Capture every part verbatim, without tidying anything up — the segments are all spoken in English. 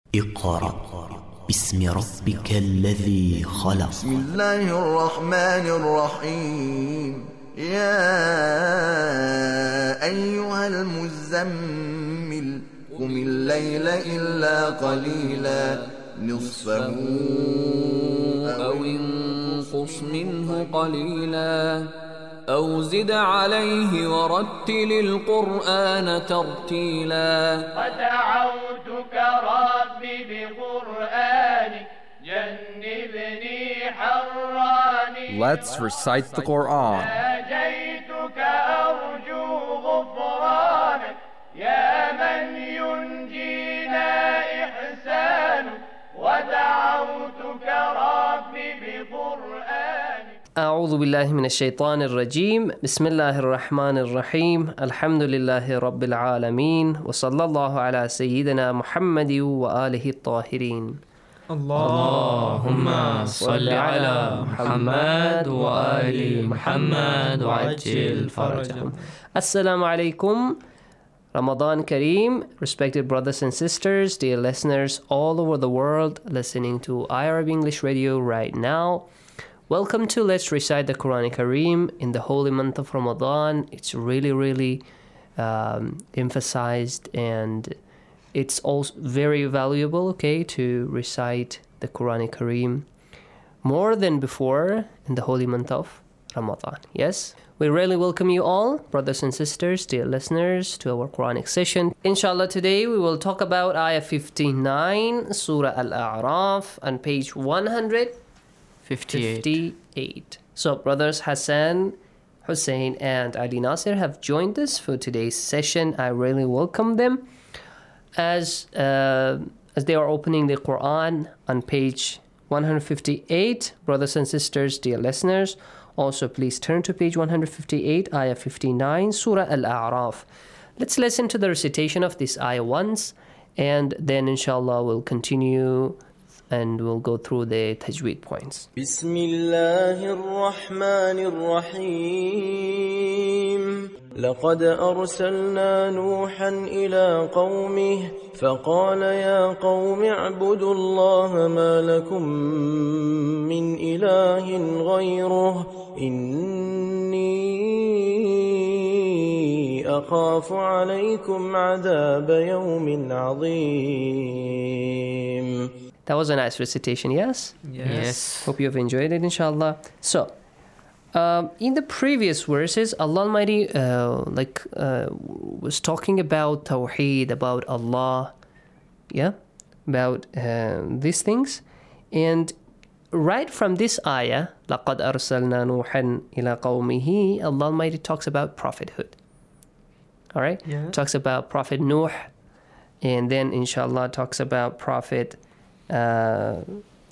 اقرأ باسم ربك الذي خلق. بسم الله الرحمن الرحيم. يا أيها المزمل قم الليل إلا قليلا نصفه أو انقص منه قليلا أو زد عليه ورتل القرآن ترتيلا. ودعوتك ربي بقرآنك جنبني حراني. Let's recite the Quran. ناجيتك أرجو غفرانك يا من ينجينا إحسانك. ودعوتك ربي بقرآنك. أعوذ بالله من الشيطان الرجيم. بسم الله الرحمن الرحيم. الحمد لله رب العالمين وصلى الله على سيدنا محمد وآله الطاهرين. اللهم صل على محمد وآل محمد وعجل فرجهم. Assalamu alaikum. Ramadan Kareem. Respected brothers and sisters, dear listeners all over the world listening to iArab English Radio right now. Welcome to Let's Recite the Quran Kareem in the holy month of Ramadan. It's really, really um, emphasized, and it's also very valuable, okay, to recite the Quran Kareem more than before in the holy month of Ramadan. Yes? We really welcome you all, brothers and sisters, dear listeners, to our Quranic session. Inshallah, today we will talk about Ayah fifty-nine, Surah Al-A'raf, on page one hundred fifty-eight. So, brothers Hassan, Hussein, and Ali Nasir have joined us for today's session. I really welcome them as uh, as they are opening the Quran on page one hundred fifty-eight. Brothers and sisters, dear listeners, also please turn to page one hundred fifty-eight, Ayah fifty-nine, Surah Al-A'raf. Let's listen to the recitation of this ayah once, and then inshallah we'll continue and we'll go through the tajweed points. بسم الله الرحمن الرحيم. لقد أرسلنا نوحا إلى قومه فقال يا قوم اعبدوا الله ما لكم من إله غيره إني أخاف عليكم عذاب يوم عظيم. That was a nice recitation, yes? Yes. yes. Hope you have enjoyed it, inshallah. So, um, in the previous verses, Allah Almighty uh, like uh, was talking about Tawheed, about Allah, yeah, about uh, these things. And right from this ayah, لَقَدْ أَرْسَلْنَا نُوحًا إِلَىٰ قَوْمِهِ, Allah Almighty talks about prophethood. All right? Yeah. Talks about Prophet Nuh, and then inshallah talks about Prophet Uh,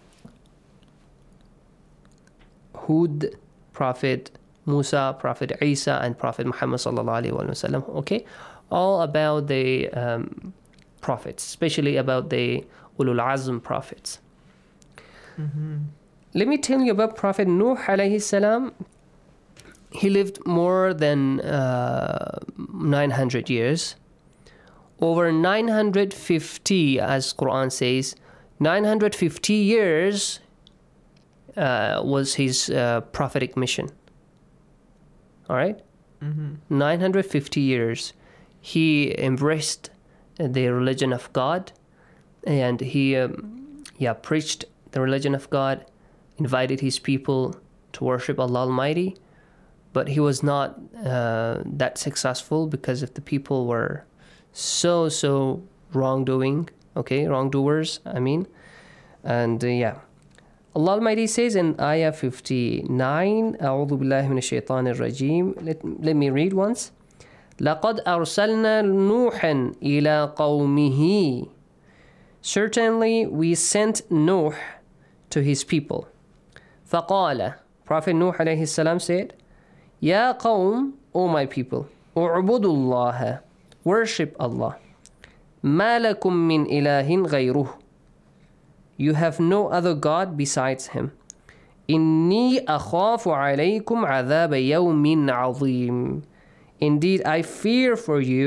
Hud, Prophet Musa, Prophet Isa, and Prophet Muhammad sallallahu alaihi wasallam. Okay, all about the um, prophets, especially about the Ulul Azm prophets. Mm-hmm. Let me tell you about Prophet Nuh alayhi salam. He lived more than uh, nine hundred years, over nine hundred fifty, as Quran says. nine hundred fifty years uh, was his uh, prophetic mission. All right? Mm-hmm. nine hundred fifty years. He embraced the religion of God, and he um, yeah, preached the religion of God, invited his people to worship Allah Almighty, but he was not uh, that successful because if the people were so, so wrongdoing. Okay, wrongdoers, I mean. And uh, yeah. Allah Almighty says in Ayah fifty-nine, أعوذ بالله من الشيطان الرجيم. Let, let me read once. لَقَدْ أَرْسَلْنَا نُوحًا إِلَىٰ قَوْمِهِ. Certainly we sent Nuh to his people. فَقَالَ, Prophet Nuh alayhi salam said, يَا قَوْمِ, O my people, اُعْبُدُوا اللَّهَ, worship Allah. مَا لَكُم مِّنْ إِلَٰهٍ غَيْرُهُ. You have no other God besides him. إِنِّي أَخَافُ عَلَيْكُمْ عَذَابَ يَوْمٍ عَظِيمٍ. Indeed, I fear for you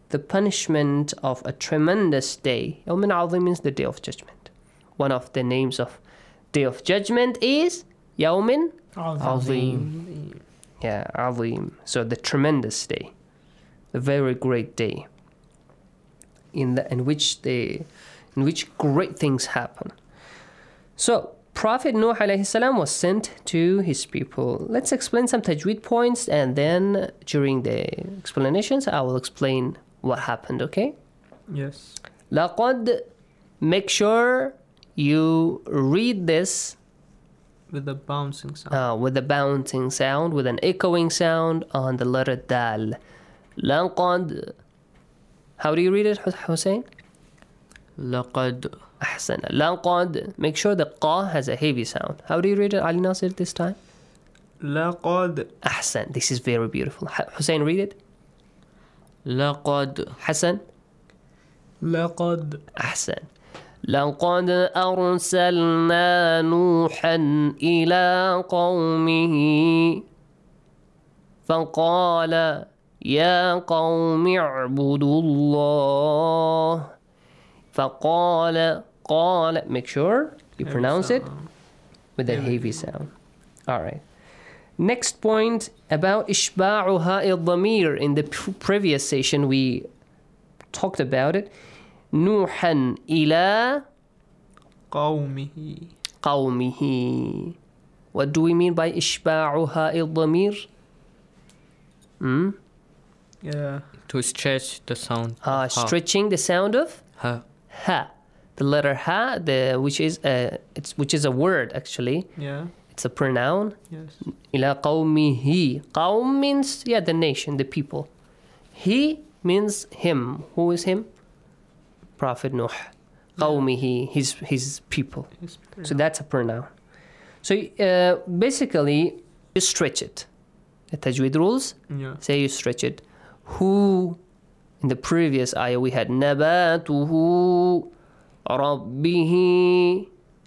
the punishment of a tremendous day. يوم عظيم means the day of judgment. One of the names of day of judgment is يوم عظيم. Yeah, عظيم. So the tremendous day, the very great day, in the in which the in which great things happen. So Prophet Nuh alayhi salam was sent to his people. Let's explain some tajweed points, and then during the explanations I will explain what happened, okay? Yes. لقد, make sure you read this With the bouncing sound. uh, with a bouncing sound, with an echoing sound on the letter dal. لقد. How do you read it, Hussein? لقد. أحسن. لقد. Make sure the qa has a heavy sound. How do you read it, Ali Nasir, this time? لقد. أحسن. This is very beautiful. Hussein, read it. لقد. حسن. لقد. أحسن. لقد أرسلنا نوحا إلى قومه فقال يا قوم اعبدوا الله فقال قال. Make sure you pronounce it with a heavy sound. All right. Next point about إشباعها الضمير. In the previous session we talked about it. نوحا إلى قومه. قومه. What do we mean by إشباعها الضمير? Hmm? Yeah. To stretch the sound. Uh, stretching the sound of Ha. ha. The letter ha, the which is a it's which is a word actually. Yeah. It's a pronoun. Yes. إلى قومه. قوم means yeah the nation, the people. He means him. Who is him? Prophet Nuh. قومه, his his people. So that's a pronoun. So uh, basically you stretch it. The tajweed rules Yeah. say you stretch it. Who, in the previous ayah we had نباته ربه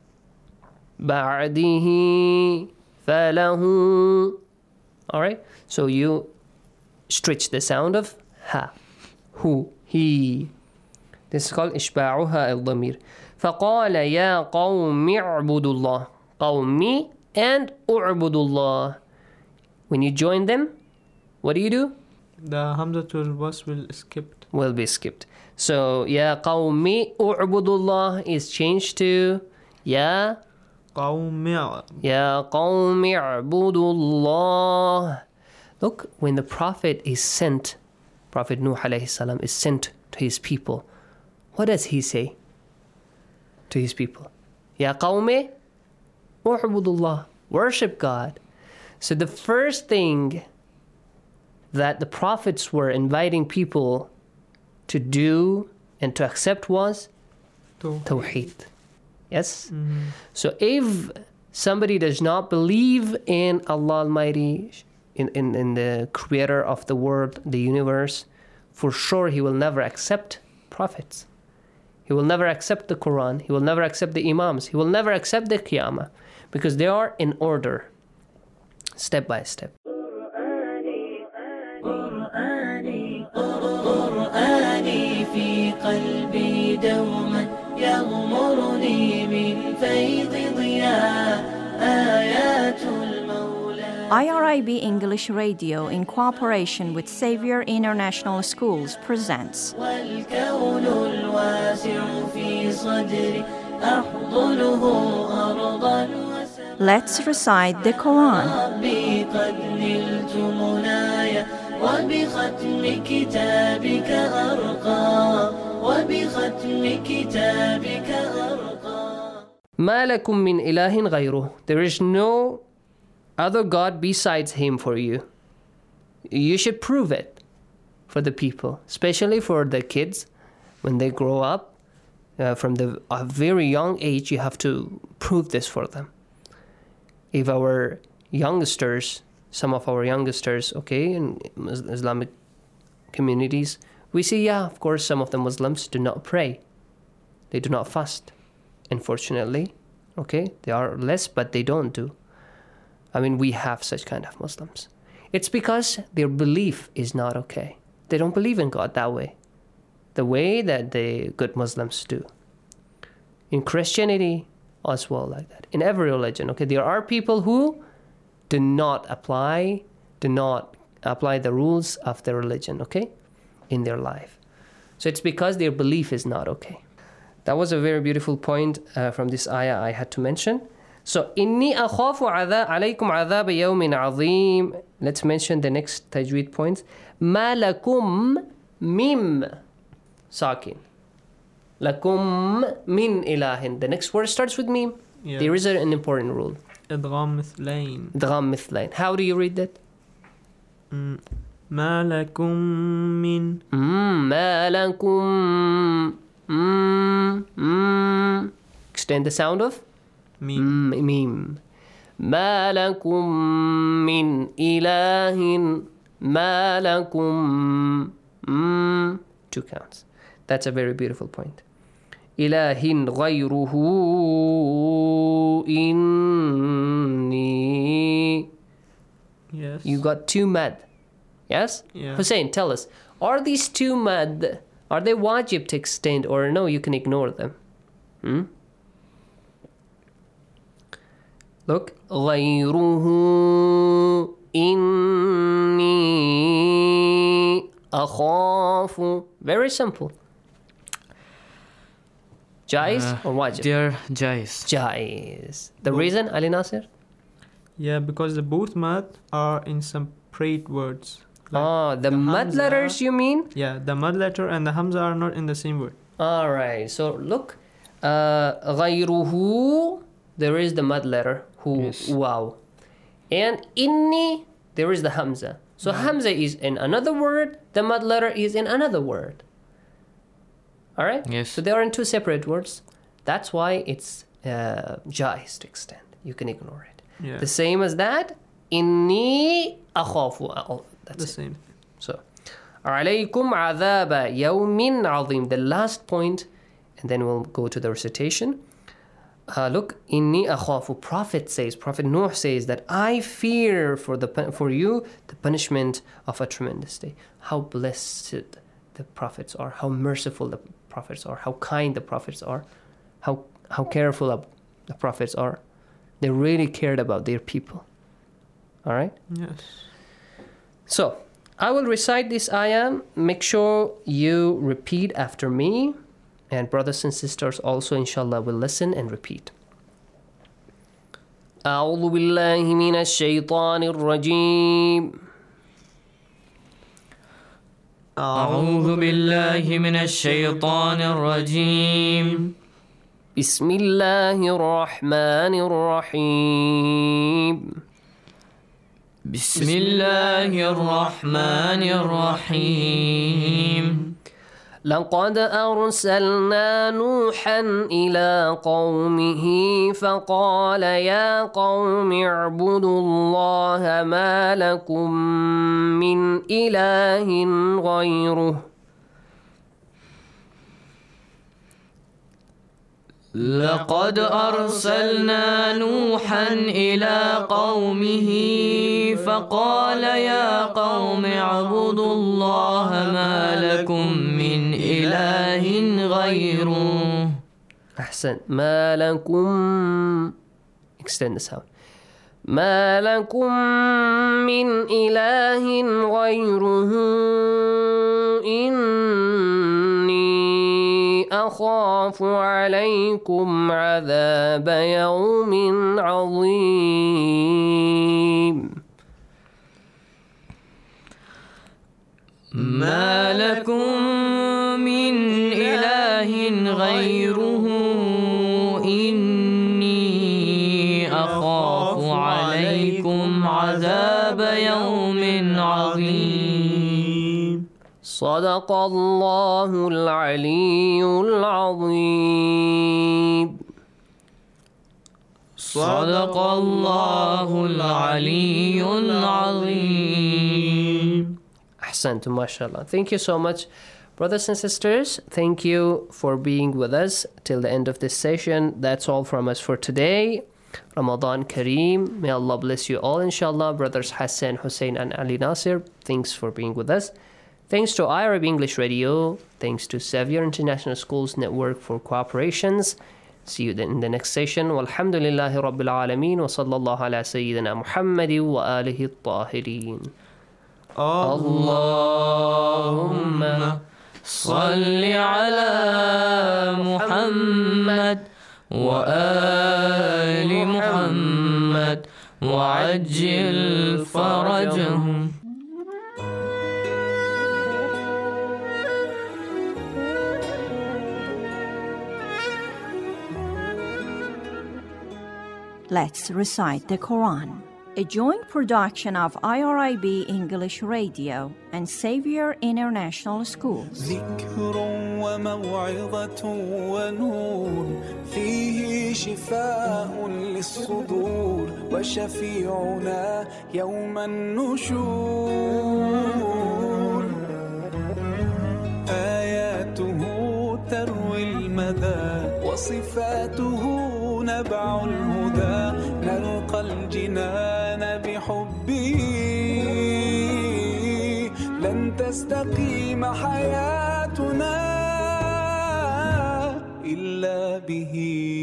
بعده فله. Alright, so you stretch the sound of ha. Who, he. This is called إشباعها الضمير. فقال يا قوم اعبدوا الله. قومي and اعبدوا الله. When you join them, what do you do? The Hamzatul Wasl will skip. Will be skipped. So يا قومي اعبدوا الله is changed to يا قوم. يا قوم اعبدوا الله. Look, when the Prophet is sent, Prophet Nuh alayhi salam is sent to his people, what does he say to his people? Ya qawmi u'budullah. Worship God. So the first thing that the prophets were inviting people to do and to accept was Tawheed. Yes? Mm-hmm. So if somebody does not believe in Allah Almighty, in, in, in the creator of the world, the universe, for sure he will never accept prophets. He will never accept the Quran. He will never accept the Imams. He will never accept the Qiyamah, because they are in order, step by step. I R I B English Radio, in cooperation with Xavier International Schools, presents Let's Recite the Quran. ما لكم من إله غيره. There is no other God besides him for you. You should prove it for the people, especially for the kids when they grow up. Uh, from the a very young age, you have to prove this for them. If our youngsters, some of our youngsters, okay, in Islamic communities, we see, yeah, of course, some of the Muslims do not pray. They do not fast. Unfortunately, okay, they are less, but they don't do. I mean, we have such kind of Muslims. It's because their belief is not okay. They don't believe in God that way. the way that the good Muslims do. In Christianity as well, like that. In every religion, okay, there are people who do not apply, do not apply the rules of the religion, okay, in their life. So it's because their belief is not okay. That was a very beautiful point uh, from this ayah I had to mention. So, إِنِّي أَخَافُ عَذَا عَلَيْكُمْ عَذَابَ يَوْمٍ عَظِيمٍ. Let's mention the next tajweed points. مَا لَكُمْ مِمْ sakin. لَكُمْ مِنْ إِلَهٍ. The next word starts with mim. Yeah. There is an important rule. إدغام مثلين. إدغام مثلين. How do you read that? Mm. ما لكم من Mm, ما لكم mm, mm. Extend the sound of ميم. mm, mim. ما لكم من إله ما لكم mm. Two counts. That's a very beautiful point. إله غيره إني. Yes. You got two mad. Yes? Yeah. Hussein, tell us, are these two mad, are they wajib to extend or no, you can ignore them? Hmm? Look. غيره إني أخاف. Very simple. Jais Uh, or wajib? They're jais. Jais. The reason, Ali Nasir? Yeah, because the both mad are in separate words. Like Oh, the, mud hamza- letters you mean? Yeah, the mud letter and the hamza are not in the same word. All right. So look, uh, غيره, there is the mud letter, hu, Yes. wow. And inni, there is the hamza. So hamza is in another word, the mud letter is in another word. All right? Yes. So they are in two separate words. That's why it's uh, jais to extend. You can ignore it. Yeah. The same as that, inni akhafu. Oh, that's the it. same. So, عليكم عذاب يوم عظيم. The last point, and then we'll go to the recitation. Uh, look, inni akhafu. Prophet says, Prophet Nuh says that I fear for the for you the punishment of a tremendous day. How blessed the prophets are, how merciful the prophets are, how kind the prophets are, how how careful the prophets are. They really cared about their people. All right. Yes. So, I will recite this ayah. Make sure you repeat after me. And brothers and sisters also, inshallah, will listen and repeat. أعوذ بالله من الشيطان الرجيم. أعوذ بالله من الشيطان الرجيم. بسم الله الرحمن الرحيم. بسم الله الرحمن الرحيم. لقد أرسلنا نوحا إلى قومه فقال يا قوم اعبدوا الله ما لكم من إله غيره. لقد أرسلنا نوحا إلى قومه فقال يا قوم اعبدوا الله ما لكم من إله غيره. أحسن. ما لكم, extend the sound. ما لكم من إله غيره إني أخاف عليكم عذاب يوم عظيم. ما لكم من إله غيره إني أخاف عليكم عذاب يوم عظيم. صدق الله العلي العظيم. صدق الله العلي العظيم. Ahsantum, mashallah. Thank you so much, brothers and sisters. Thank you for being with us till the end of this session. That's all from us for today. Ramadan Kareem. May Allah bless you all, inshallah. Brothers Hassan, Hussein, and Ali Nasir, thanks for being with us. Thanks to iArab English Radio, thanks to Xavier International Schools Network for cooperations. See you in the next session. Walhamdulillahi Rabbil Alameen wa sallallahu ala Sayyidina Muhammadin wa alihi at-tahirin. Allahumma salli ala Muhammad wa ali Muhammad wa ajil farajahum. Let's recite the Quran. A joint production of I R I B English Radio and Xavier International Schools. ذكر وموعظة ونور فيه شفاء للصدور وشفيعنا يوم النشور آياته تروي المدى وصفاته نبع الهدى نلقى الجنان بحبه لن تستقيم حياتنا إلا به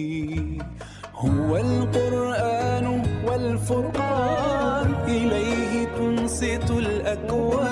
هو القرآن والفرقان إليه تنصت الأكوان